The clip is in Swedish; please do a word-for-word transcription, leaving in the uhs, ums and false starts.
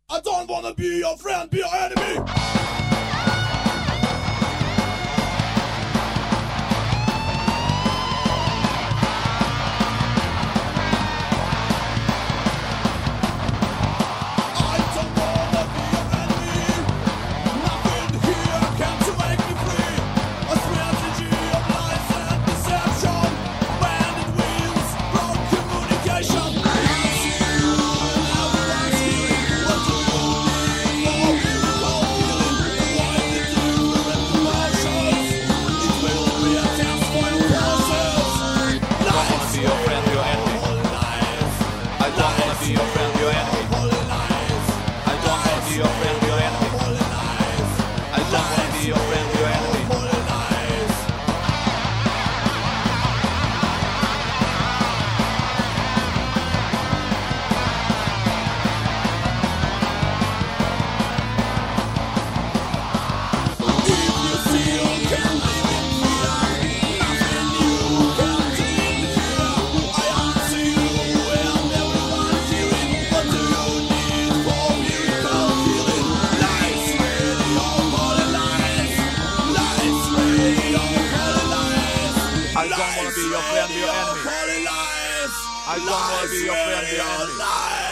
I don't wanna be your friend, be your enemy. I don't wanna be your friend, be your enemy. I don't wanna be your friend, be your enemy.